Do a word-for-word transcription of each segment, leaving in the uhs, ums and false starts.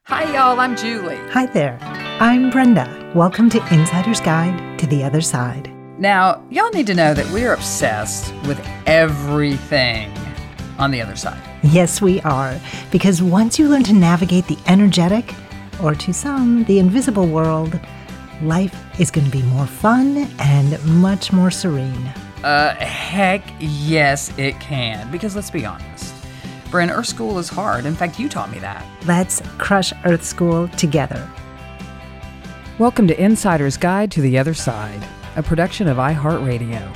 Hi, y'all. I'm Julie. Hi there. I'm Brenda. Welcome to Insider's Guide to the Other Side. Now, y'all need to know that we're obsessed with everything on the other side. Yes, we are. Because once you learn to navigate the energetic, or to some, the invisible world, life is going to be more fun and much more serene. Uh, heck yes, it can. Because let's be honest, Bryn, Earth School is hard. In fact, you taught me that. Let's crush Earth School together. Welcome to Insider's Guide to the Other Side, a production of iHeartRadio.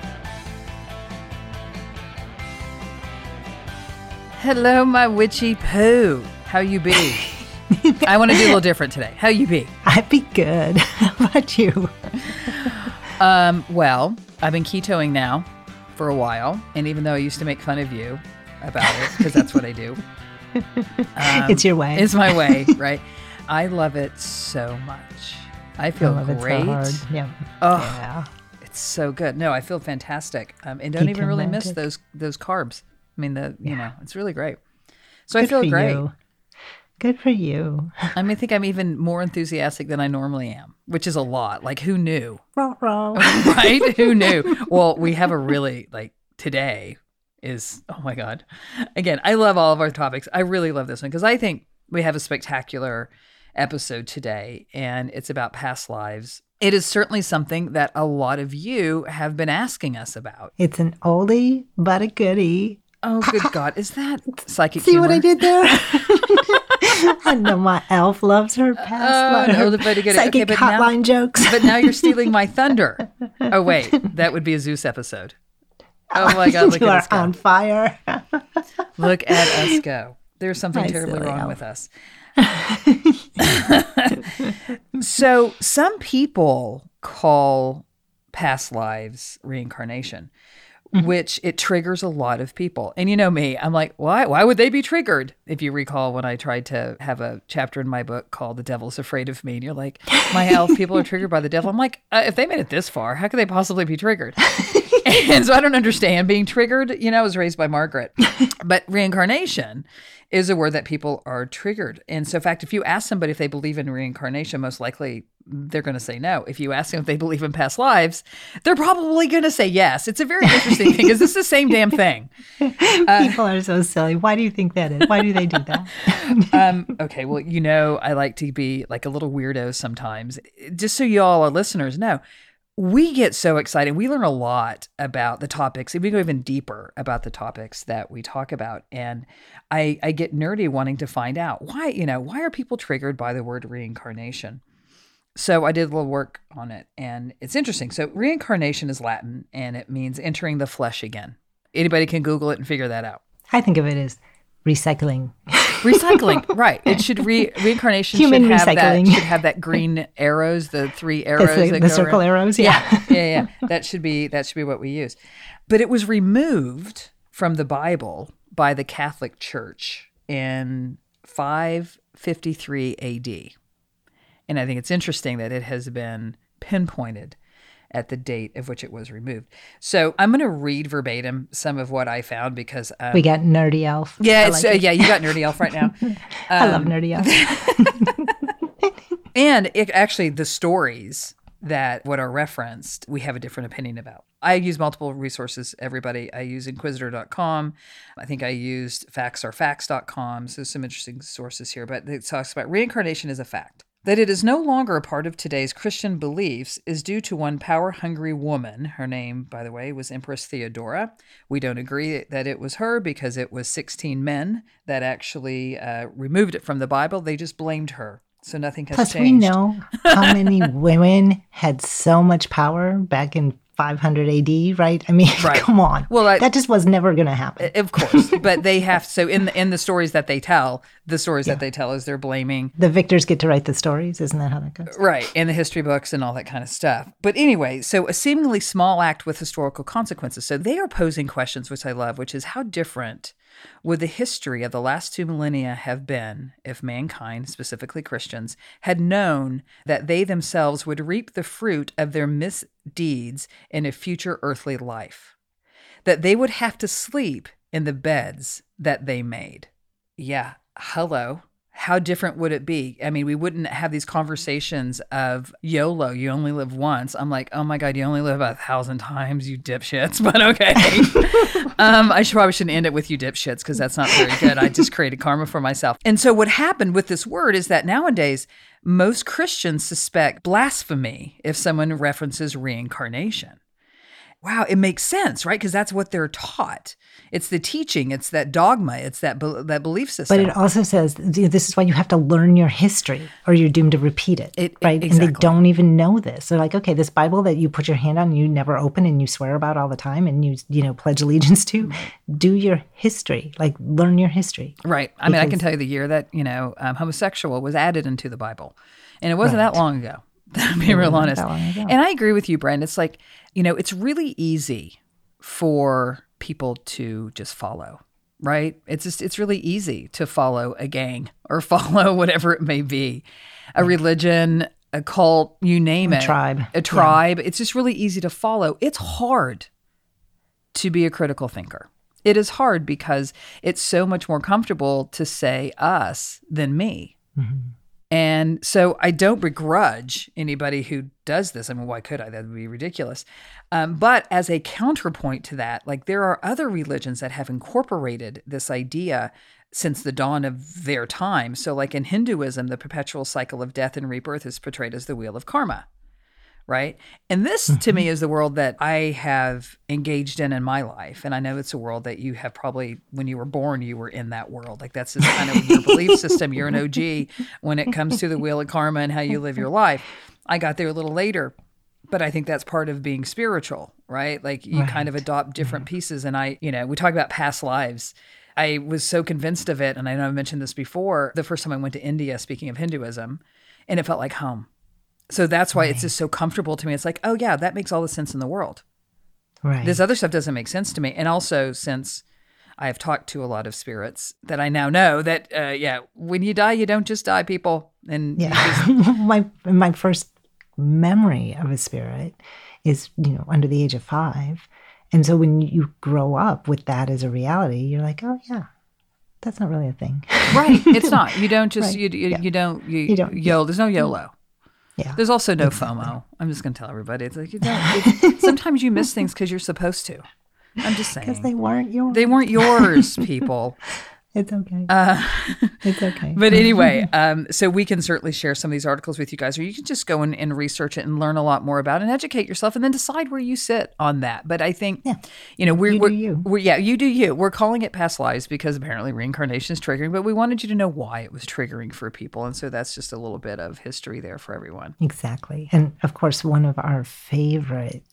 Hello, my witchy poo. How you be? I want to do a little different today. How you be? I'd be good. How about you? Um, well, I've been ketoing now for a while, and even though I used to make fun of you about it, because that's what I do. Um, it's your way. It's my way, right? I love it so much. I feel I love great. It so hard. Yeah. Oh, yeah. It's so good. No, I feel fantastic. Um, and don't even really miss those those carbs. I mean, the you yeah. know, it's really great. So Good I feel for great. You. Good for you. I mean, I think I'm even more enthusiastic than I normally am, which is a lot. Like, who knew? Right? Who knew? Well, we have a really, like, today is, oh my God. Again, I love all of our topics. I really love this one because I think we have a spectacular episode today, and it's about past lives. It is certainly something that a lot of you have been asking us about. It's an oldie, but a goodie. Oh, good God. Is that psychic See humor? what I did there? I know my elf loves her past oh, life. No, but again, psychic okay, but hotline now, jokes. But now you're stealing my thunder. Oh, wait. That would be a Zeus episode. Oh, my God. Look you at are us go. on fire. Look at us go. There's something Hi, terribly silly wrong elf. with us. So some people call past lives reincarnation, mm-hmm. which it triggers a lot of people. And you know me, I'm like, why? Why would they be triggered? If you recall when I tried to have a chapter in my book called The Devil's Afraid of Me, and you're like, my health, people are triggered by the devil. I'm like, uh, if they made it this far, how could they possibly be triggered? And so I don't understand being triggered. You know, I was raised by Margaret. But reincarnation is a word that people are triggered. And so, in fact, if you ask somebody if they believe in reincarnation, most likely they're going to say no. If you ask them if they believe in past lives, they're probably going to say yes. It's a very interesting thing because it's the same damn thing. Uh, people are so silly. Why do you think that is? Why do they do that? um, okay, well, you know, I like to be like a little weirdo sometimes. Just so you all, our listeners, know, we get so excited. We learn a lot about the topics. We go even deeper about the topics that we talk about. And I, I get nerdy wanting to find out why, you know, why are people triggered by the word reincarnation? So I did a little work on it, and it's interesting. So reincarnation is Latin, and it means entering the flesh again. Anybody can Google it and figure that out. I think of it as recycling. Recycling, right. It should re reincarnation Human should have recycling. that should have that green arrows, the three arrows, the, that the go circle around. arrows. Yeah. yeah, yeah, yeah. That should be that should be what we use. But it was removed from the Bible by the Catholic Church in five fifty-three A D, and I think it's interesting that it has been pinpointed at the date of which it was removed. So I'm going to read verbatim some of what I found because um, we got Nerdy Elf. Yeah, I it's, like uh, it. yeah, you got Nerdy Elf right now. Um, I love Nerdy Elf. And it actually, the stories that what are referenced, we have a different opinion about. I use multiple resources, everybody. I use Inquisitor dot com. I think I used facts are facts dot com. So some interesting sources here. But it talks about reincarnation is a fact. That it is no longer a part of today's Christian beliefs is due to one power-hungry woman. Her name, by the way, was Empress Theodora. We don't agree that it was her because it was sixteen men that actually uh, removed it from the Bible. They just blamed her. So nothing has Plus, changed. we know how many women had so much power back in five hundred A D, right? I mean, Right. come on. Well, I- that just was never going to happen. Of course, but they have, so in the, in the stories that they tell, the stories Yeah. that they tell is they're blaming. The victors get to write the stories. Isn't that how that goes? Right, in the history books and all that kind of stuff. But anyway, so a seemingly small act with historical consequences. So they are posing questions, which I love, which is how different would the history of the last two millennia have been if mankind, specifically Christians, had known that they themselves would reap the fruit of their misdeeds in a future earthly life? That they would have to sleep in the beds that they made. Yeah, hello. how different would it be? I mean, we wouldn't have these conversations of YOLO, you only live once. I'm like, oh my God, you only live a thousand times, you dipshits. But okay. um, I should probably shouldn't end it with you dipshits because that's not very good. I just created karma for myself. And so what happened with this word is that nowadays, most Christians suspect blasphemy if someone references reincarnation. Wow, it makes sense, right? Because that's what they're taught. It's the teaching. It's that dogma. It's that be- that belief system. But it also says this is why you have to learn your history or you're doomed to repeat it, it right? Exactly. And they don't even know this. They're like, okay, this Bible that you put your hand on, you never open and you swear about all the time and you, you know, pledge allegiance to, do your history, like learn your history. Right. I mean, I can tell you the year that, you know, um, homosexual was added into the Bible. And it wasn't Right. that long ago. To be real honest. And I agree with you, Brent. It's like, you know, it's really easy for people to just follow, right? It's just, it's really easy to follow a gang or follow whatever it may be, a religion, a cult, you name A it. tribe. A tribe. Yeah. It's just really easy to follow. It's hard to be a critical thinker. It is hard because it's so much more comfortable to say us than me. Mm-hmm. And so I don't begrudge anybody who does this. I mean, why could I? That would be ridiculous. Um, but as a counterpoint to that, like there are other religions that have incorporated this idea since the dawn of their time. So like in Hinduism, the perpetual cycle of death and rebirth is portrayed as the wheel of karma, right? And this mm-hmm. to me is the world that I have engaged in in my life. And I know it's a world that you have probably, when you were born, you were in that world. Like that's just kind of your belief system. You're an O G when it comes to the wheel of karma and how you live your life. I got there a little later, but I think that's part of being spiritual, right? Like you right. kind of adopt different right. pieces. And I, you know, we talk about past lives. I was so convinced of it. And I know I've mentioned this before, the first time I went to India, speaking of Hinduism, and it felt like home. So that's why right. it's just so comfortable to me. It's like, oh yeah, that makes all the sense in the world. Right. This other stuff doesn't make sense to me. And also since I have talked to a lot of spirits that I now know that, uh, yeah, when you die, you don't just die, people. And yeah, just... my my first memory of a spirit is, you know, under the age of five. And so when you grow up with that as a reality, you're like, oh yeah, that's not really a thing. Right. It's not. You don't just, right. you, you, yeah. you don't, you, you don't, YOLO. There's no YOLO. Yeah. There's also no exactly. FOMO. I'm just going to tell everybody. It's like, you don't, it's, sometimes you miss things because you're supposed to. I'm just saying. Because they weren't yours. They weren't yours, people. It's okay. Uh, it's okay. But anyway, um, so we can certainly share some of these articles with you guys, or you can just go and, and research it and learn a lot more about it and educate yourself and then decide where you sit on that. But I think, yeah. you know, we're, you we're, do you. we're, yeah, you do you. We're calling it past lives because apparently reincarnation is triggering, but we wanted you to know why it was triggering for people. And so that's just a little bit of history there for everyone. Exactly. And of course, one of our favorite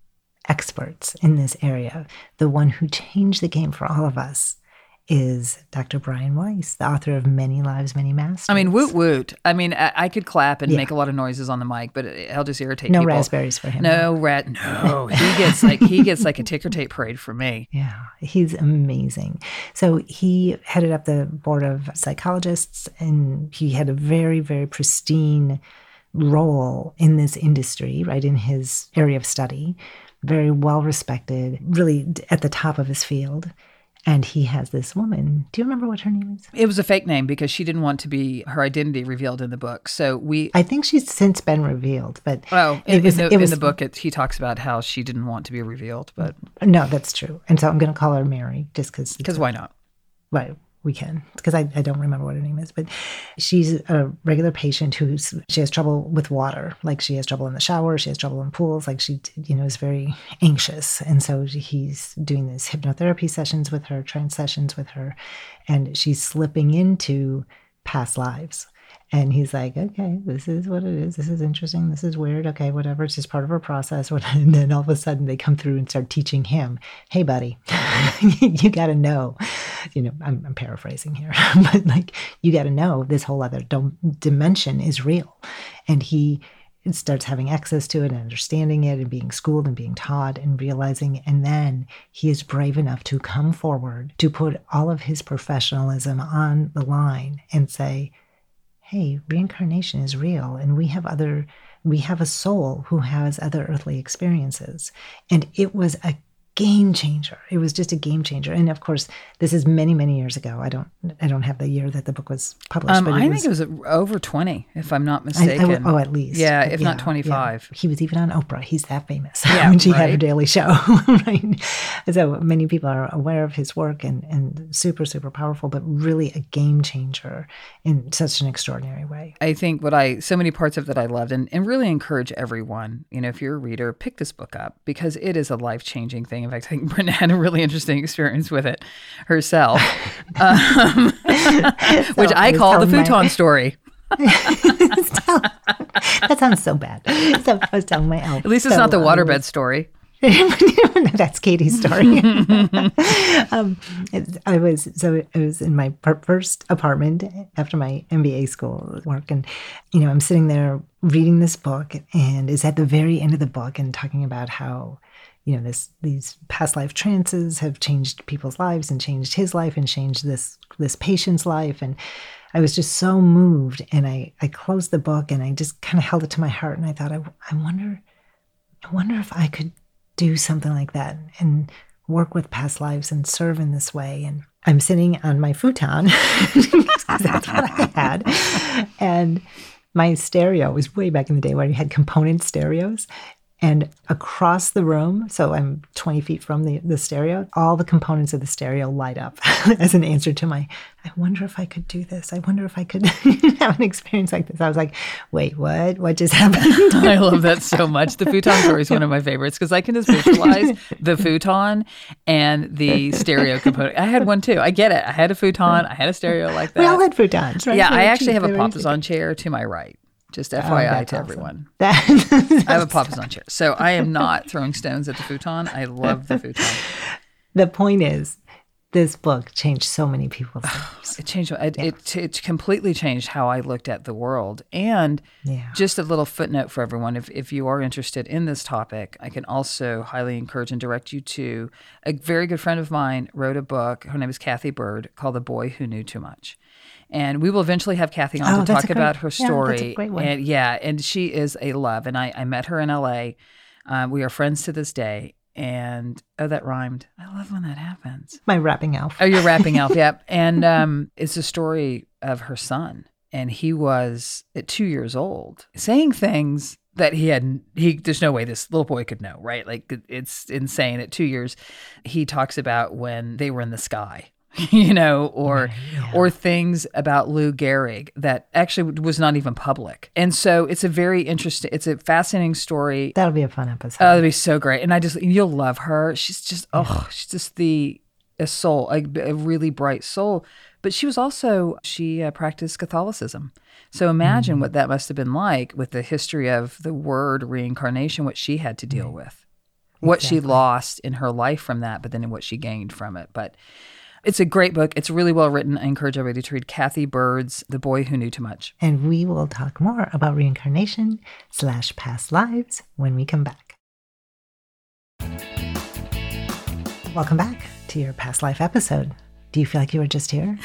experts in this area, the one who changed the game for all of us, is Doctor Brian Weiss, the author of Many Lives, Many Masters. I mean, woot woot. I mean, I, I could clap and yeah. make a lot of noises on the mic, but it, I'll just irritate no people. No raspberries for him. No rat. No, he gets like he gets like a ticker tape parade for me. Yeah, he's amazing. So he headed up the board of psychologists, and he had a very, very pristine role in this industry, right, in his area of study. Very well respected, really at the top of his field. And he has this woman. Do you remember what her name is? It was a fake name because she didn't want to be her identity revealed in the book. So we... I think she's since been revealed, but... Oh, in, it was, in, the, it was, in the book, it, he talks about how she didn't want to be revealed, but... No, that's true. And so I'm going to call her Mary just because... Because why not? Right. We can, because I, I don't remember what her name is, but she's a regular patient who's, she has trouble with water. Like she has trouble in the shower, she has trouble in pools, like she, you know, is very anxious. And so he's doing these hypnotherapy sessions with her, trance sessions with her, and she's slipping into past lives. And he's like, okay, this is what it is. This is interesting. This is weird. Okay, whatever. It's just part of her process. And then all of a sudden they come through and start teaching him, hey, buddy, you got to know, you know, I'm, I'm paraphrasing here, but like, you got to know this whole other d- dimension is real. And he starts having access to it and understanding it and being schooled and being taught and realizing. And then he is brave enough to come forward to put all of his professionalism on the line and say, hey, reincarnation is real, and we have other, we have a soul who has other earthly experiences. And it was a game changer. It was just a game changer. And of course, this is many, many years ago. I don't I don't have the year that the book was published. Um, but it I was, think it was over twenty, if I'm not mistaken. I, I, oh, at least. Yeah, if yeah, not twenty-five. Yeah. He was even on Oprah. He's that famous Yeah, when she right. had her daily show. Right. So many people are aware of his work and, and super, super powerful, but really a game changer in such an extraordinary way. I think what I, so many parts of that I loved, and, and really encourage everyone, you know, if you're a reader, pick this book up because it is a life-changing thing. In fact, I think Brenda had a really interesting experience with it herself, um, which So I I was call the telling my- futon story. That sounds so bad. So I was telling my elf. At least it's so not the I waterbed was- story. That's Katie's story. um, it- I was so I was in my per- first apartment after my M B A school work, and you know I'm sitting there reading this book, and it's at the very end of the book, and talking about how you know this these past life trances have changed people's lives, and changed his life, and changed this this patient's life, and I was just so moved, and I I closed the book, and I just kind of held it to my heart, and I thought I I wonder I wonder if I could do something like that and work with past lives and serve in this way. And I'm sitting on my futon because that's what I had. And my stereo was way back in the day where you had component stereos. And across the room, so I'm twenty feet from the, the stereo, all the components of the stereo light up as an answer to my, I wonder if I could do this. I wonder if I could have an experience like this. I was like, wait, what? What just happened? I love that so much. The futon story is one of my favorites because I can just visualize the futon and the stereo component. I had one too. I get it. I had a futon. I had a stereo like that. We all had futons, right? Yeah, They I were actually cheap. have a They were Papasan chair to my right. Just F Oh, Y I that's to awesome. everyone. That- I have a Papasan chair. So I am not throwing stones at the futon. I love the futon. The point is, this book changed so many people's lives. It changed. It, it, it completely changed how I looked at the world. And Yeah. just a little footnote for everyone. If, if you are interested in this topic, I can also highly encourage and direct you to a very good friend of mine wrote a book. Her name is Kathy Bird, called The Boy Who Knew Too Much. And we will eventually have Kathy on Oh, to that's talk a great- about her yeah, story. that's a great one. And yeah, and she is a love. And I, I met her in L A. Um, we are friends to this day. And oh, that rhymed. I love when that happens. My rapping elf. Oh, you're rapping elf, yep. And um, it's a story of her son. And he was at two years old saying things that he had, he, there's no way this little boy could know, right? Like it- it's insane. At two years, he talks about when they were in the sky. You know, or yeah. or things about Lou Gehrig that actually was not even public. And so it's a very interesting, it's a fascinating story. That'll be a fun episode. Oh, that'd be so great. And I just, you'll love her. She's just, oh, she's just the, a soul, a, a really bright soul. But she was also, she uh, practiced Catholicism. So imagine Mm. what that must have been like with the history of the word reincarnation, what she had to deal with, what she Exactly. lost in her life from that, but then what she gained from it. But it's a great book. It's really well written. I encourage everybody to read Kathy Bird's The Boy Who Knew Too Much. And we will talk more about reincarnation slash past lives when we come back. Welcome back to your past life episode. Do you feel like you were just here?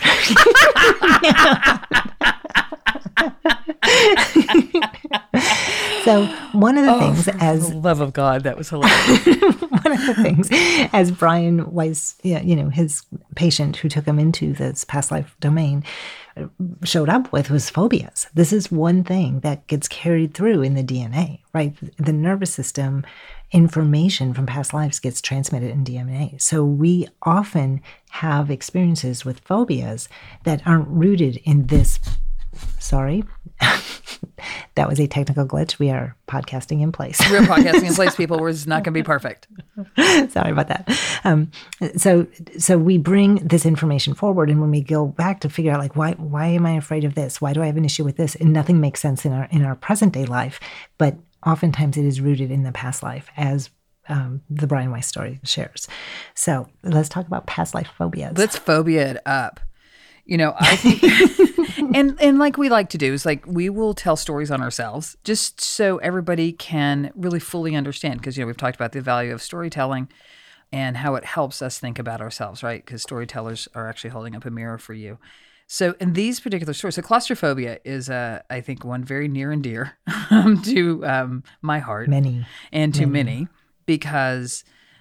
So one of the things, as For the love of God, that was hilarious. one of the things, as Brian Weiss, yeah, you know, his patient who took him into this past life domain, uh, showed up with was phobias. This is one thing that gets carried through in the D N A, right? The nervous system information from past lives gets transmitted in D N A. So we often have experiences with phobias that aren't rooted in this. Sorry. That was a technical glitch. We are podcasting in place. We're podcasting in place, people. We're just not going to be perfect. Sorry about that. Um, so, so we bring this information forward, and when we go back to figure out, like, why, why am I afraid of this? Why do I have an issue with this? And nothing makes sense in our in our present day life, but oftentimes it is rooted in the past life, as um, the Brian Weiss story shares. So, let's talk about past life phobias. Let's phobia it up. You know, I think, and and like we like to do is like we will tell stories on ourselves just so everybody can really fully understand. Because, you know, we've talked about the value of storytelling and how it helps us think about ourselves, right? Because storytellers are actually holding up a mirror for you. So in these particular stories, so claustrophobia is, uh, I think, one very near and dear to um, my heart Many. and to many, because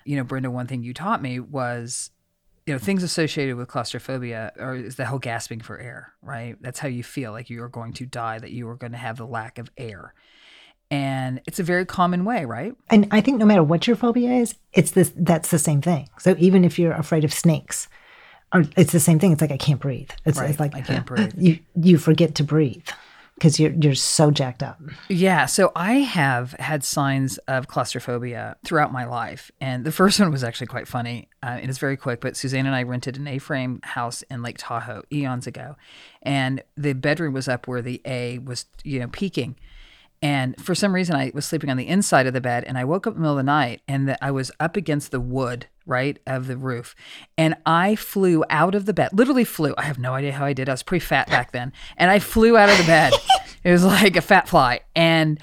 You know, Brenda, one thing you taught me was, you know, things associated with claustrophobia are is the whole gasping for air, right? That's how you feel like you are going to die, that you are going to have the lack of air. And it's a very common way, right? And I think no matter what your phobia is, it's this that's the same thing. So even if you're afraid of snakes, or it's the same thing. It's like I can't breathe. It's, right. it's like I can't breathe. You you forget to breathe because you're you're so jacked up. Yeah. So I have had signs of claustrophobia throughout my life, and the first one was actually quite funny. Uh, and it's very quick. But Suzanne and I rented an A-frame house in Lake Tahoe eons ago, and the bedroom was up where the A was, you know, peaking. And for some reason, I was sleeping on the inside of the bed, and I woke up in the middle of the night, and the, I was up against the wood, right, of the roof. And I flew out of the bed, literally flew. I have no idea how I did. I was pretty fat back then. And I flew out of the bed. It was like a fat fly. And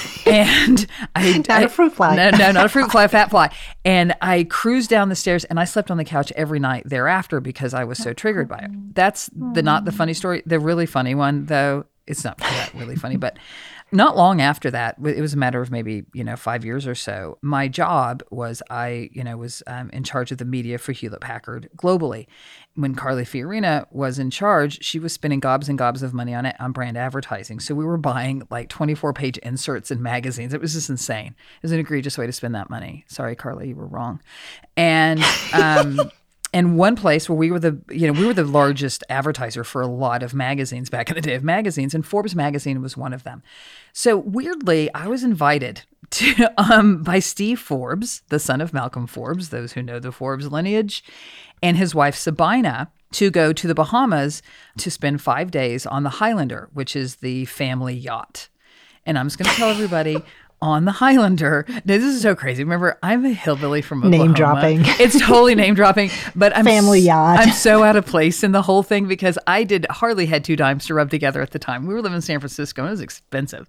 and I... Not I, a fruit fly. No, no, not a fruit fly, a fat fly. And I cruised down the stairs, and I slept on the couch every night thereafter because I was so triggered by it. That's the not the funny story. The really funny one, though, it's not that really funny, but... Not long after that, it was a matter of maybe, you know, five years or so. My job was I, you know, was um, in charge of the media for Hewlett Packard globally. When Carly Fiorina was in charge, she was spending gobs and gobs of money on it on brand advertising. So we were buying like twenty-four page inserts in magazines. It was just insane. It was an egregious way to spend that money. Sorry, Carly, you were wrong. And um, and one place where we were the, you know, we were the largest advertiser for a lot of magazines back in the day of magazines, and Forbes magazine was one of them. So weirdly, I was invited to um, by Steve Forbes, the son of Malcolm Forbes, those who know the Forbes lineage, and his wife Sabina, to go to the Bahamas to spend five days on the Highlander, which is the family yacht. And I'm just going to tell everybody. On the Highlander. Now, this is so crazy. Remember, I'm a hillbilly from Oklahoma. Name dropping. It's totally name dropping. But I'm family yacht. I'm so out of place in the whole thing because I did hardly had two dimes to rub together at the time. We were living in San Francisco and it was expensive.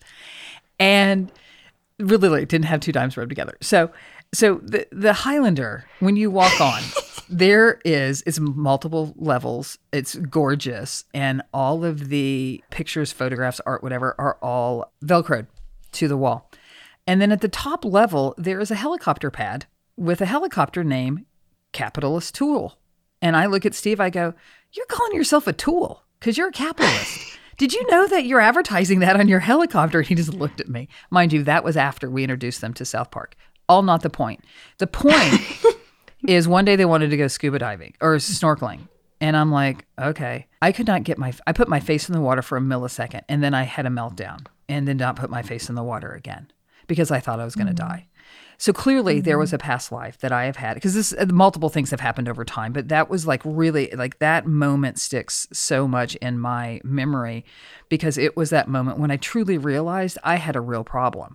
And really like, didn't have two dimes rubbed together. So so the the Highlander, when you walk on, there is, it's multiple levels. It's gorgeous. And all of the pictures, photographs, art, whatever, are all Velcroed to the wall. And then at the top level, there is a helicopter pad with a helicopter name, Capitalist Tool. And I look at Steve, I go, you're calling yourself a tool because you're a capitalist. Did you know that you're advertising that on your helicopter? And he just looked at me. Mind you, that was after we introduced them to South Park. All not the point. The point is one day they wanted to go scuba diving or snorkeling. And I'm like, okay. I could not get my, I put my face in the water for a millisecond and then I had a meltdown and did not put my face in the water again. Because I thought I was going to mm-hmm. die. So clearly mm-hmm. there was a past life that I have had, because this uh, multiple things have happened over time, but that was like really, like that moment sticks so much in my memory because it was that moment when I truly realized I had a real problem.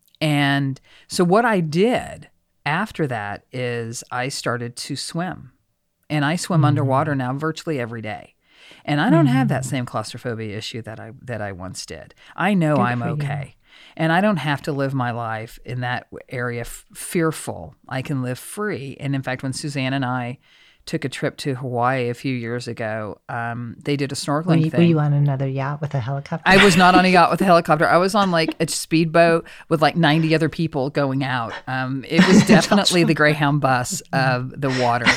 And so what I did after that is I started to swim. And I swim mm-hmm. underwater now virtually every day. And I don't mm-hmm. have that same claustrophobia issue that I that I once did. I know Good I'm okay. You. And I don't have to live my life in that area f- fearful. I can live free. And in fact, when Suzanne and I took a trip to Hawaii a few years ago, um, they did a snorkeling were you, thing. Were you on another yacht with a helicopter? I was not on a yacht with a helicopter. I was on like a speedboat with like ninety other people going out. Um, it was definitely the Greyhound bus of the water.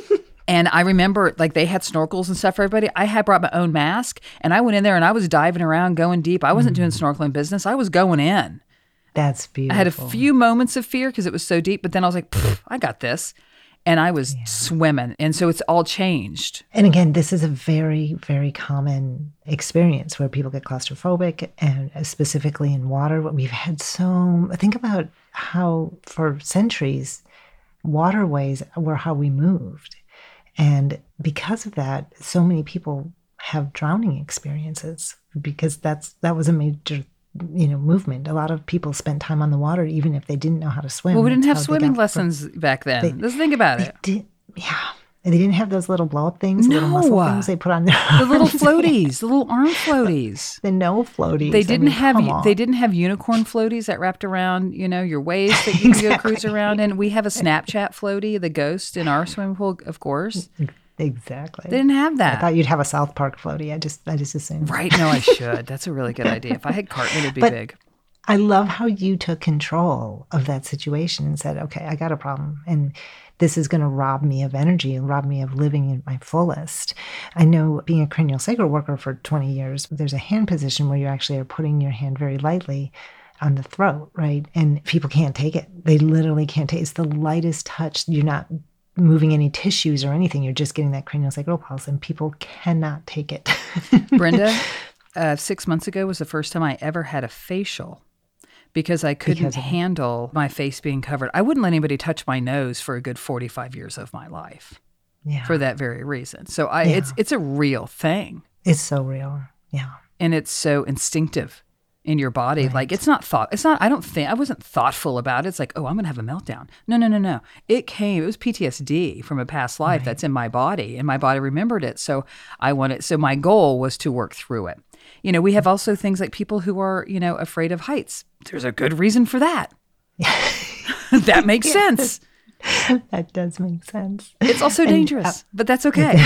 And I remember like they had snorkels and stuff for everybody. I had brought my own mask and I went in there and I was diving around going deep. I wasn't mm. doing snorkeling business. I was going in. That's beautiful. I had a few moments of fear because it was so deep, but then I was like, I got this. And I was yeah. swimming. And so it's all changed. And again, this is a very, very common experience where people get claustrophobic and specifically in water. We've had so, think about how for centuries, waterways were how we moved. And because of that, so many people have drowning experiences because that's that was a major, you know, movement. A lot of people spent time on the water even if they didn't know how to swim. Well, we didn't have swimming lessons for, back then. They, Let's think about it. Did, yeah. And they didn't have those little blow-up things, no. little muscle things they put on their arms. The little floaties, the little arm floaties. The no floaties. They didn't I mean, have they didn't have unicorn floaties that wrapped around, you know, your waist that you exactly. could go cruise around. And we have a Snapchat floaty, the Ghost, in our swimming pool, of course. Exactly. They didn't have that. I thought you'd have a South Park floaty. I just I just assumed. Right. No, I should. That's a really good idea. If I had Cartman, it'd be but, big. I love how you took control of that situation and said, okay, I got a problem. And this is going to rob me of energy and rob me of living in my fullest. I know being a craniosacral worker for twenty years, there's a hand position where you actually are putting your hand very lightly on the throat, right? And people can't take it. They literally can't take it. It's the lightest touch. You're not moving any tissues or anything. You're just getting that craniosacral pulse, and people cannot take it. Brenda, uh, six months ago was the first time I ever had a facial because I couldn't because handle my face being covered. I wouldn't let anybody touch my nose for a good forty-five years of my life yeah. for that very reason. So I, yeah. it's it's a real thing. It's so real. Yeah. And it's so instinctive in your body. Right. Like it's not thought, it's not, I don't think, I wasn't thoughtful about it. It's like, oh, I'm going to have a meltdown. No, no, no, no. It came, it was P T S D from a past life right. that's in my body, and my body remembered it. So I wanted, so my goal was to work through it. You know, we have also things like people who are, you know, afraid of heights. There's a good reason for that. That makes sense. That does make sense. It's also dangerous, and, uh, but that's okay.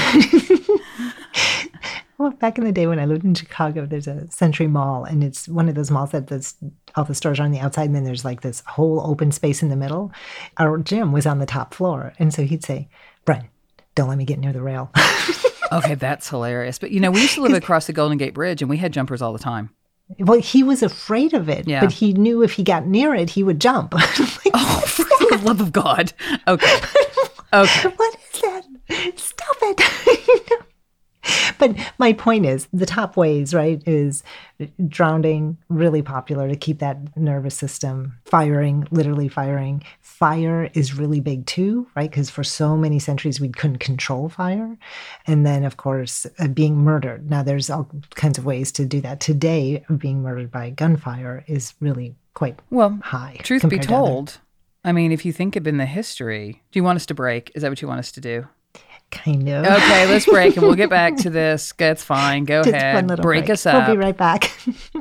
Well, back in the day when I lived in Chicago, there's a Century Mall, and it's one of those malls that this, all the stores are on the outside, and then there's like this whole open space in the middle. Our gym was on the top floor, and so he'd say, Brent, don't let me get near the rail. Okay, that's hilarious. But, you know, we used to live across the Golden Gate Bridge, and we had jumpers all the time. Well, he was afraid of it, yeah. but he knew if he got near it, he would jump. Like, oh, for the love of God. Okay. Okay. What is that? Stop it. But my point is, the top ways, right, is drowning, really popular to keep that nervous system firing, literally firing. Fire is really big too, right, because for so many centuries we couldn't control fire. And then, of course, uh, being murdered. Now, there's all kinds of ways to do that. Today, being murdered by gunfire is really quite well, high. Truth be told, to I mean, if you think of in the history, do you want us to break? Is that what you want us to do? Kind of. Okay, let's break and we'll get back to this. That's fine. Go Just ahead. Break, break us up. We'll be right back.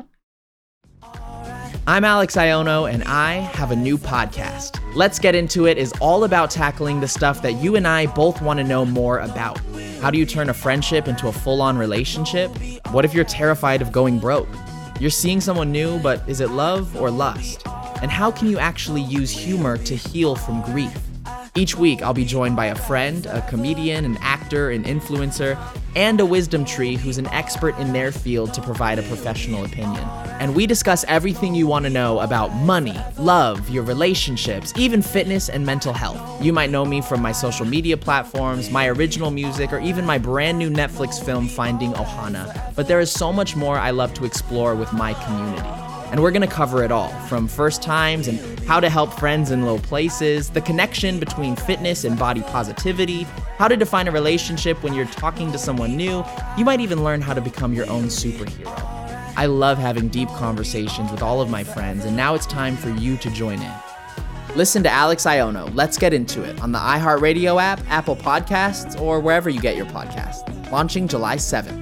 I'm Alex Iono, and I have a new podcast. Let's Get Into It is all about tackling the stuff that you and I both want to know more about. How do you turn a friendship into a full-on relationship? What if you're terrified of going broke? You're seeing someone new, but is it love or lust? And how can you actually use humor to heal from grief? Each week, I'll be joined by a friend, a comedian, an actor, an influencer, and a wisdom tree who's an expert in their field to provide a professional opinion. And we discuss everything you want to know about money, love, your relationships, even fitness and mental health. You might know me from my social media platforms, my original music, or even my brand new Netflix film, Finding Ohana. But there is so much more I love to explore with my community. And we're gonna cover it all, from first times and how to help friends in low places, the connection between fitness and body positivity, how to define a relationship when you're talking to someone new. You might even learn how to become your own superhero. I love having deep conversations with all of my friends, and now it's time for you to join in. Listen to Alex Iono, Let's Get Into It, on the iHeartRadio app, Apple Podcasts, or wherever you get your podcasts. Launching July seventh.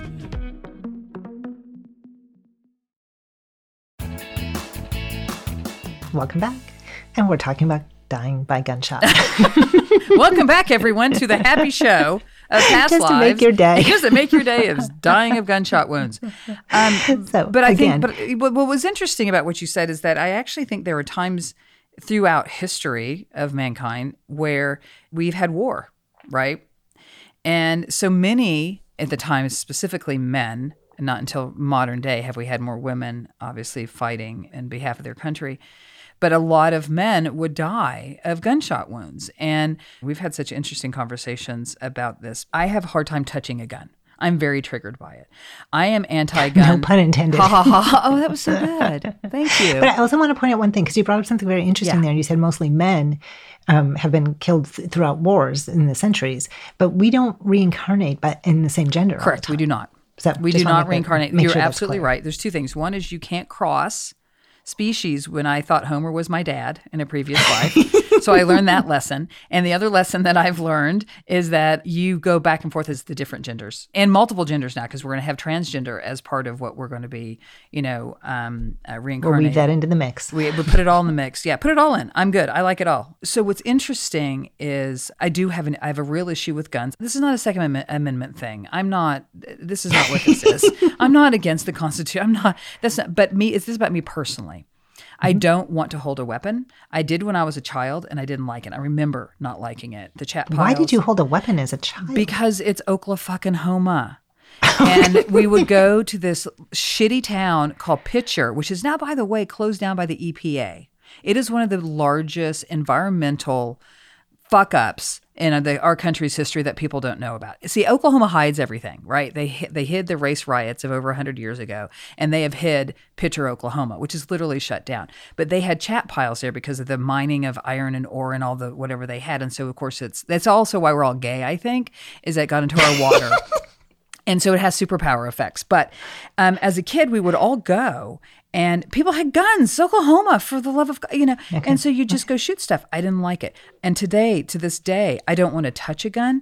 Welcome back. And we're talking about dying by gunshot. Welcome back, everyone, to the happy show of past Just lives. to make your day. Just to make your day is dying of gunshot wounds. Um, so, but I again, think, but what was interesting about what you said is that I actually think there are times throughout history of mankind where we've had war, right? And so many at the time, specifically men, and not until modern day have we had more women, obviously, fighting in behalf of their country. But a lot of men would die of gunshot wounds. And we've had such interesting conversations about this. I have a hard time touching a gun. I'm very triggered by it. I am anti-gun. No pun intended. Ha, ha, ha. Oh, that was so good. Thank you. But I also want to point out one thing, because you brought up something very interesting yeah. there. You said mostly men um, have been killed th- throughout wars in the centuries. But we don't reincarnate but in the same gender. Correct. We do not. So we do not reincarnate. You're sure absolutely right. There's two things. One is you can't cross species when I thought Homer was my dad in a previous life. So I learned that lesson. And the other lesson that I've learned is that you go back and forth as the different genders and multiple genders now, because we're going to have transgender as part of what we're going to be, you know, um, uh, reincarnated. We'll weave that into the mix. We, we put it all in the mix. Yeah, put it all in. I'm good. I like it all. So what's interesting is I do have an I have a real issue with guns. This is not a Second Amendment, Amendment thing. I'm not. This is not what this is. I'm not against the Constitution. I'm not. That's not. But me. It's this about me personally. I don't want to hold a weapon. I did when I was a child, and I didn't like it. I remember not liking it. The chat piles. Why did you hold a weapon as a child? Because it's Oklahoma. And we would go to this shitty town called Pitcher, which is now, by the way, closed down by the E P A. It is one of the largest environmental fuck-ups in the, our country's history that people don't know about. See, Oklahoma hides everything, right? They they hid the race riots of over one hundred years ago, and they have hid Pitcher, Oklahoma, which is literally shut down. But they had chat piles there because of the mining of iron and ore and all the whatever they had. And so, of course, it's that's also why we're all gay, I think, is that got into our water. And so it has superpower effects. But um, as a kid, we would all go, and people had guns. Oklahoma, for the love of God, you know. Okay. And so you just go shoot stuff. I didn't like it. And today, to this day, I don't want to touch a gun.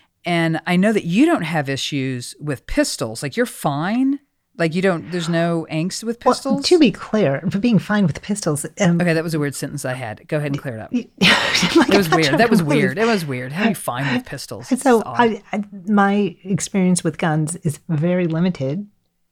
And I know that you don't have issues with pistols. Like, you're fine. Like, you don't, there's no angst with pistols? Well, to be clear, for being fine with pistols. Um, okay, that was a weird sentence I had. Go ahead and clear it up. like, it was weird. That was weird. It was weird. How are you fine with pistols? So I, I, my experience with guns is very limited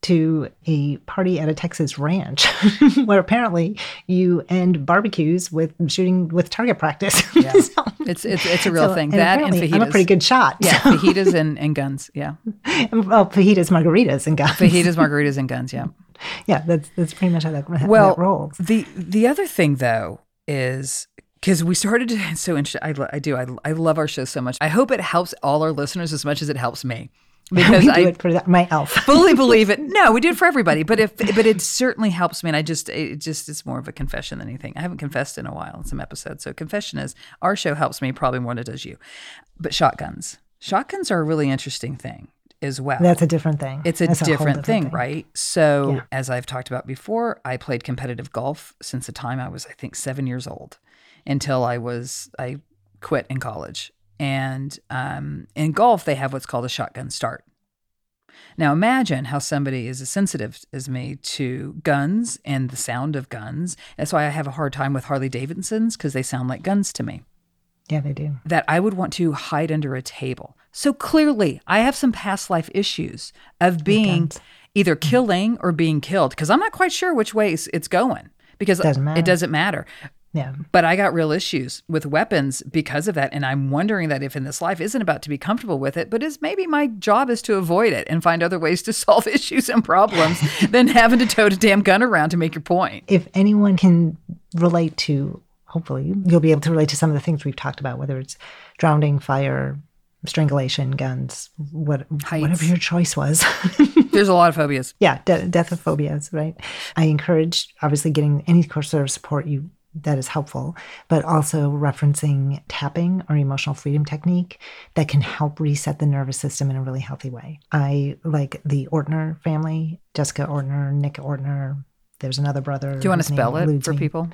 to a party at a Texas ranch where apparently you end barbecues with shooting with target practice. Yeah. so, it's, it's it's a real so, thing. And that and fajitas. I'm a pretty good shot. Yeah, so. fajitas and, and guns. Yeah. Well, fajitas, margaritas, and guns. Fajitas, margaritas, and guns. Yeah. Yeah, that's that's pretty much how that, how well, that rolls. The the other thing though is, because we started to, it's so interesting. I, I do. I, I love our show so much. I hope it helps all our listeners as much as it helps me. Because we do I it for my elf. fully believe it. No, we do it for everybody. But if but it certainly helps me. And I just it just it's more of a confession than anything. I haven't confessed in a while in some episodes. So confession is our show helps me probably more than it does you. But shotguns. Shotguns are a really interesting thing as well. That's a different thing. It's a, That's different, a whole different thing, thing, right? So yeah. as I've talked about before, I played competitive golf since the time I was, I think, seven years old until I was I quit in college. And um, in golf, they have what's called a shotgun start. Now imagine how somebody is as sensitive as me to guns and the sound of guns. That's why I have a hard time with Harley Davidsons, because they sound like guns to me. Yeah, they do. That I would want to hide under a table. So clearly, I have some past life issues of being either killing or being killed, because I'm not quite sure which way it's going, because doesn't matter. it doesn't matter. Yeah. But I got real issues with weapons because of that. And I'm wondering that if in this life isn't about to be comfortable with it, but is maybe my job is to avoid it and find other ways to solve issues and problems than having to tote a damn gun around to make your point. If anyone can relate to, hopefully you'll be able to relate to some of the things we've talked about, whether it's drowning, fire, strangulation, guns, what, whatever your choice was. There's a lot of phobias. Yeah, de- death of phobias, right? I encourage, obviously, getting any sort of support you that is helpful, but also referencing tapping or emotional freedom technique that can help reset the nervous system in a really healthy way. I like the Ortner family, Jessica Ortner, Nick Ortner. There's another brother. Do you want to spell it for me. people?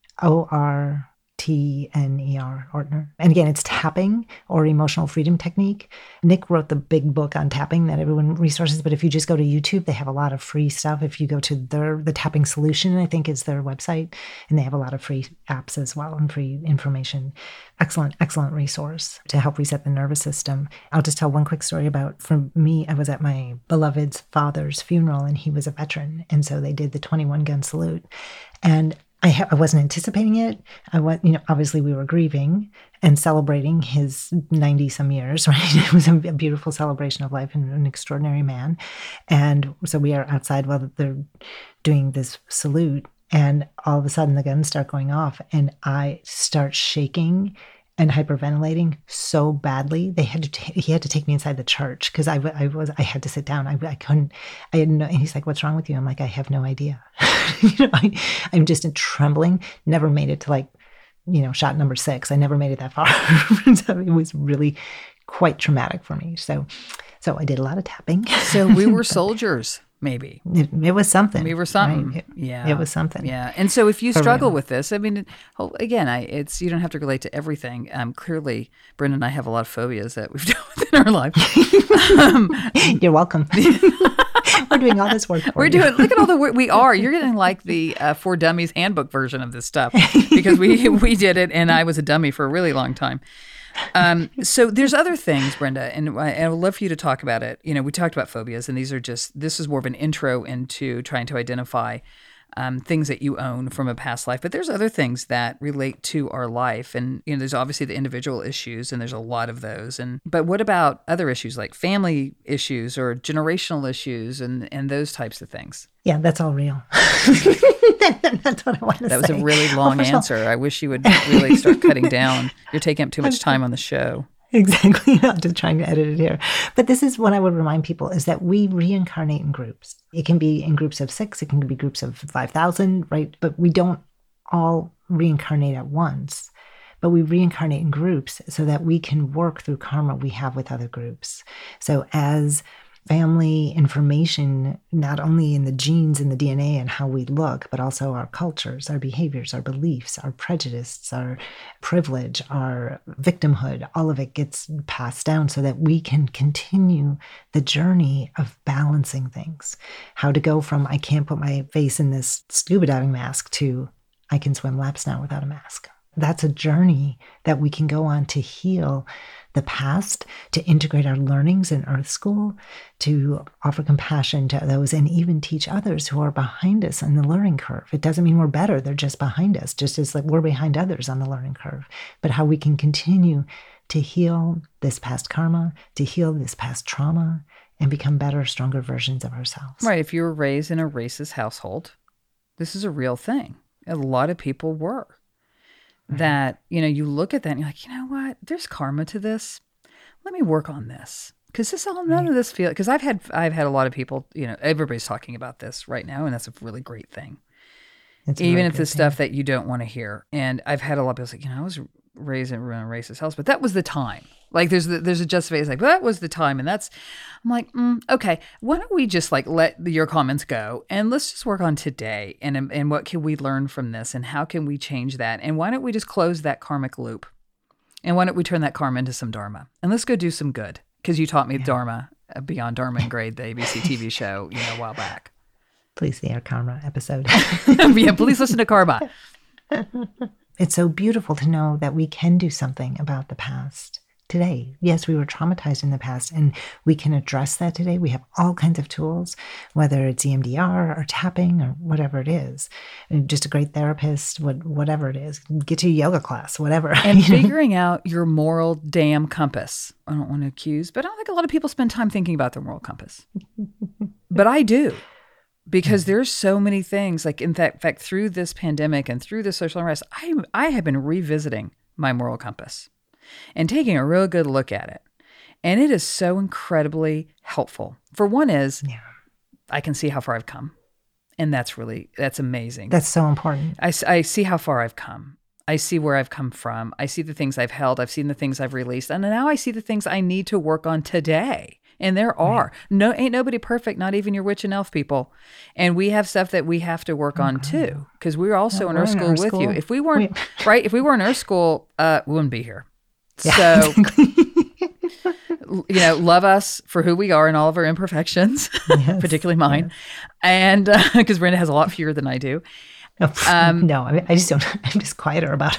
O R T N E R, Ortner. And again, it's tapping or emotional freedom technique. Nick wrote the big book on tapping that everyone resources, but if you just go to YouTube, they have a lot of free stuff. If you go to their, the Tapping Solution, I think is their website, and they have a lot of free apps as well and free information. Excellent, excellent resource to help reset the nervous system. I'll just tell one quick story about, for me, I was at my beloved's father's funeral, and he was a veteran. And so they did the twenty-one gun salute. And I, ha- I wasn't anticipating it. I went, you know, obviously we were grieving and celebrating his ninety some years, right? It was a, a beautiful celebration of life and an extraordinary man. And so we are outside while they're doing this salute, and all of a sudden the guns start going off, and I start shaking and hyperventilating so badly. They had to, t- he had to take me inside the church because I, w- I was, I had to sit down. I, I couldn't, I didn't know. And he's like, "What's wrong with you?" I'm like, "I have no idea." you know, I, I'm just in trembling. Never made it to like, you know, shot number six. I never made it that far. So it was really quite traumatic for me. So, so I did a lot of tapping. So we were soldiers. maybe. It, it was something. We were something. Right? It, yeah. It was something. Yeah. And so if you For struggle real. with this, I mean, oh, again, I it's you don't have to relate to everything. Um, clearly, Brenda and I have a lot of phobias that we've dealt with in our life. um, You're welcome. We're doing all this work for We're you. doing, look at all the work we are. You're getting like the uh, For Dummies handbook version of this stuff because we we did it and I was a dummy for a really long time. Um, so there's other things, Brenda, and I, and I would love for you to talk about it. You know, we talked about phobias, and these are just, this is more of an intro into trying to identify um, things that you own from a past life. But there's other things that relate to our life. And, you know, there's obviously the individual issues, and there's a lot of those. And but what about other issues like family issues or generational issues and, and those types of things? Yeah, that's all real. That's what I want to say. That was a really long well, answer. I wish you would really start cutting down. You're taking up too much time on the show. Exactly. I'm just trying to edit it here. But this is what I would remind people is that we reincarnate in groups. It can be in groups of six. It can be groups of five thousand, right? But we don't all reincarnate at once. But we reincarnate in groups so that we can work through karma we have with other groups. So as family information, not only in the genes and the D N A and how we look, but also our cultures, our behaviors, our beliefs, our prejudices, our privilege, our victimhood, all of it gets passed down so that we can continue the journey of balancing things. How to go from, I can't put my face in this scuba diving mask to, I can swim laps now without a mask. That's a journey that we can go on to heal the past, to integrate our learnings in Earth School, to offer compassion to those, and even teach others who are behind us on the learning curve. It doesn't mean we're better. They're just behind us, just as like we're behind others on the learning curve. But how we can continue to heal this past karma, to heal this past trauma, and become better, stronger versions of ourselves. Right. If you were raised in a racist household, this is a real thing. A lot of people were. That, you know, you look at that and you're like, you know what, there's karma to this. Let me work on this. Because this all, none of this feel, because I've had, I've had a lot of people, you know, everybody's talking about this right now. And that's a really great thing. It's Even really if good it's thing. stuff that you don't want to hear. And I've had a lot of people say, you know, I was raised in a racist house, but that was the time. Like there's the, there's a justification, like, well, that was the time. And that's, I'm like, mm, okay, why don't we just like let your comments go and let's just work on today and, and what can we learn from this and how can we change that? And why don't we just close that karmic loop? And why don't we turn that karma into some dharma? And let's go do some good. Because you taught me yeah. Dharma, uh, Beyond Dharma and Grade, the A B C T V show, you know, a while back. Please see our karma episode. Yeah, please listen to Karma. It's so beautiful to know that we can do something about the past today. Yes, we were traumatized in the past and we can address that today. We have all kinds of tools, whether it's E M D R or tapping or whatever it is. And just a great therapist, what, whatever it is. Get to a yoga class, whatever. And figuring out your moral damn compass. I don't want to accuse, but I don't think a lot of people spend time thinking about their moral compass. But I do. Because there's so many things, like in fact, in fact, through this pandemic and through the social unrest, I I have been revisiting my moral compass and taking a real good look at it. And it is so incredibly helpful. For one is, yeah. I can see how far I've come. And that's really, that's amazing. That's so important. I, I see how far I've come. I see where I've come from. I see the things I've held. I've seen the things I've released. And now I see the things I need to work on today. And there are. Right. No, ain't nobody perfect, not even your witch and elf people. And we have stuff that we have to work oh, on God. too. Because we're also yeah, in Earth School in with school. you. If we weren't, we, right, if we were in Earth School, uh, we wouldn't be here. Yeah, so, you know, love us for who we are and all of our imperfections, yes, particularly mine. Yes. And because uh, Brenda has a lot fewer than I do. Um, no, I, mean, I just don't, I'm just quieter about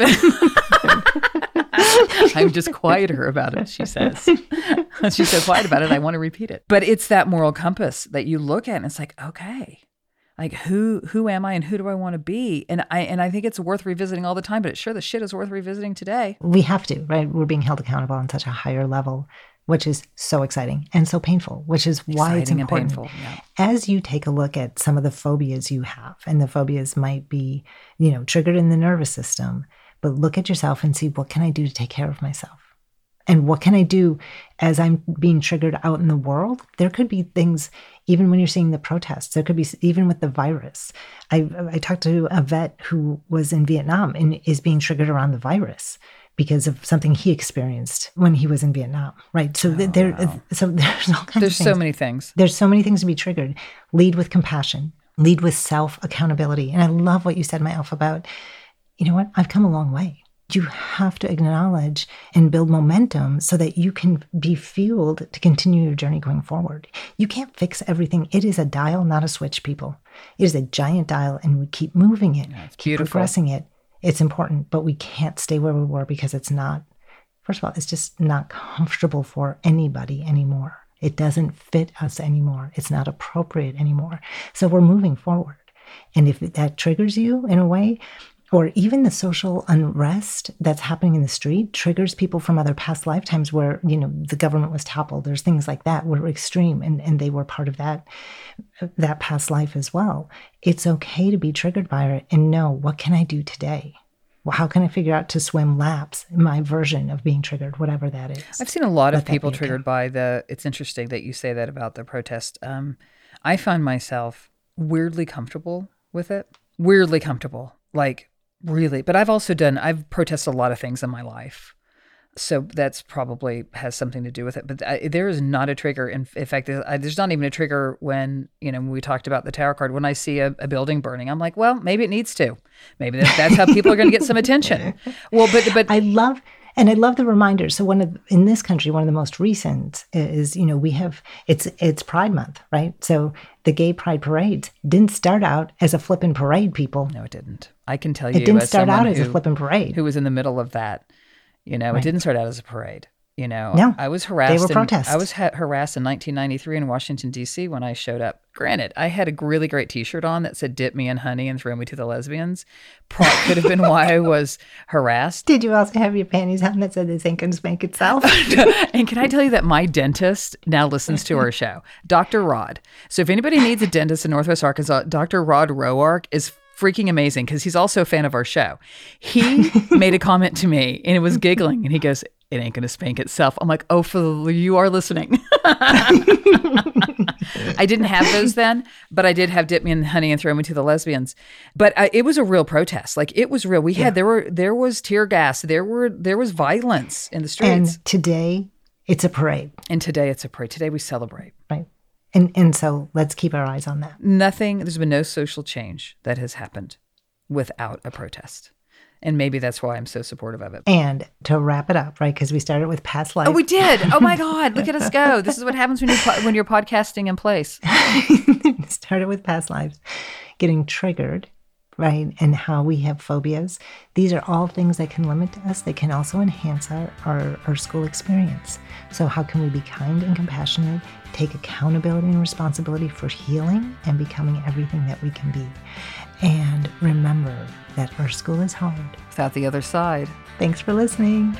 it. I'm just quieter about it, she says. She's so quiet about it, I want to repeat it. But it's that moral compass that you look at and it's like, okay, like who who am I and who do I want to be? And I and I think it's worth revisiting all the time, but it sure the shit is worth revisiting today. We have to, right? We're being held accountable on such a higher level, which is so exciting and so painful, which is why exciting it's important. And painful, yeah. As you take a look at some of the phobias you have, and the phobias might be, you know, triggered in the nervous system, but look at yourself and see, what can I do to take care of myself? And what can I do as I'm being triggered out in the world? There could be things, even when you're seeing the protests, there could be, even with the virus. I, I talked to a vet who was in Vietnam and is being triggered around the virus because of something he experienced when he was in Vietnam, right? So Oh, there, wow. so there's all kinds There's of things. so many things. There's so many things to be triggered. Lead with compassion. Lead with self-accountability. And I love what you said, Myelf, about, you know what? I've come a long way. You have to acknowledge and build momentum so that you can be fueled to continue your journey going forward. You can't fix everything. It is a dial, not a switch, people. It is a giant dial, and we keep moving it, Yeah, it's keep beautiful. progressing it. It's important, but we can't stay where we were because it's not, first of all, it's just not comfortable for anybody anymore. It doesn't fit us anymore. It's not appropriate anymore. So we're moving forward. And if that triggers you in a way, or even the social unrest that's happening in the street triggers people from other past lifetimes where, you know, the government was toppled. There's things like that were extreme, and, and they were part of that, that past life as well. It's okay to be triggered by it and know, what can I do today? Well, how can I figure out to swim laps in my version of being triggered, whatever that is? I've seen a lot of Let that people be okay. triggered by the, it's interesting that you say that about the protest. Um, I find myself weirdly comfortable with it. Weirdly comfortable. Like, really. But I've also done, I've protested a lot of things in my life. So that's probably has something to do with it. But I, there is not a trigger. In, in fact, I, there's not even a trigger when, you know, when we talked about the tarot card, when I see a, a building burning, I'm like, well, maybe it needs to. Maybe that, that's how people are going to get some attention. Well, but, but I love, and I love the reminders. So one of, in this country, one of the most recent is, you know, we have, it's, it's Pride Month, right? So the gay pride parades didn't start out as a flippin' parade, people. no, it didn't. I can tell you It didn't as start out someone as a who- flippin' parade. who was in the middle of that. You know, Right. it didn't start out as a parade. You know, No, I was harassed. were in- protests. I was ha- harassed in nineteen ninety-three in Washington, D C when I showed up. Granted, I had a really great T-shirt on that said "Dip me in honey and throw me to the lesbians." Pro- could have been why I was harassed. Did you also have your panties on that said this ain't gonna spank itself? And can I tell you that my dentist now listens to our show, Doctor Rod. So if anybody needs a dentist in Northwest Arkansas, Doctor Rod Roark is freaking amazing because he's also a fan of our show. He made a comment to me and it was giggling and he goes, "It ain't going to spank itself." I'm like, oh, for the, you are listening. I didn't have those then, but I did have "Dip me in honey and throw me to the lesbians." But uh, it was a real protest. Like it was real. We had, there were, there was tear gas. There were, there was violence in the streets. And today, it's a parade, And today it's a parade. Today we celebrate. right? And and so let's keep our eyes on that. Nothing, there's been no social change that has happened without a protest. And maybe that's why I'm so supportive of it. And to wrap it up, right? Because we started with past life. Oh, we did. Oh my God. Look at us go. This is what happens when you're, po- when you're podcasting in place. started with past lives, getting triggered, right? And how we have phobias. These are all things that can limit us. They can also enhance our, our, our school experience. So how can we be kind and compassionate, take accountability and responsibility for healing and becoming everything that we can be? And remember that our school is hard. Without the other side. Thanks for listening.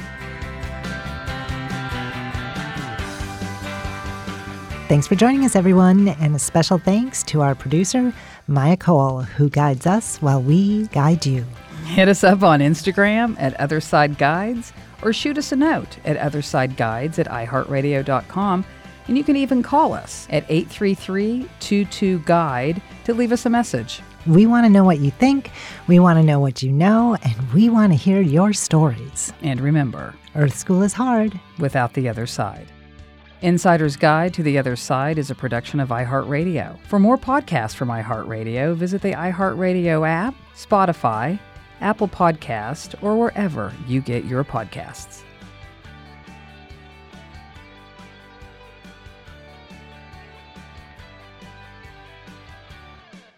Thanks for joining us, everyone, and a special thanks to our producer, Maya Cole, who guides us while we guide you. Hit us up on Instagram at Otherside Guides or shoot us a note at othersideguides at i heart radio dot com. And you can even call us at eight three three, two two, guide to leave us a message. We want to know what you think, we want to know what you know, and we want to hear your stories. And remember, Earth School is hard. without the other side. Insider's Guide to the Other Side is a production of iHeartRadio. For more podcasts from iHeartRadio, visit the iHeartRadio app, Spotify, Apple Podcast, or wherever you get your podcasts.